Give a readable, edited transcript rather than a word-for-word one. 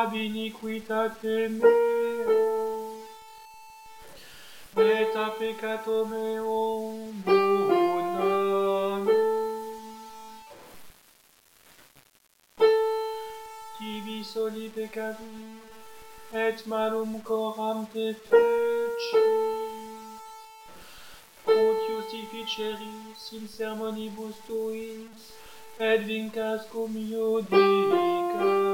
ab iniquitate meo, et a peccato meo bona me. Tibi soli peccavi, et malum coram te feci. Ut justificeris in sermonibus tuis, et vincas cum iudicat.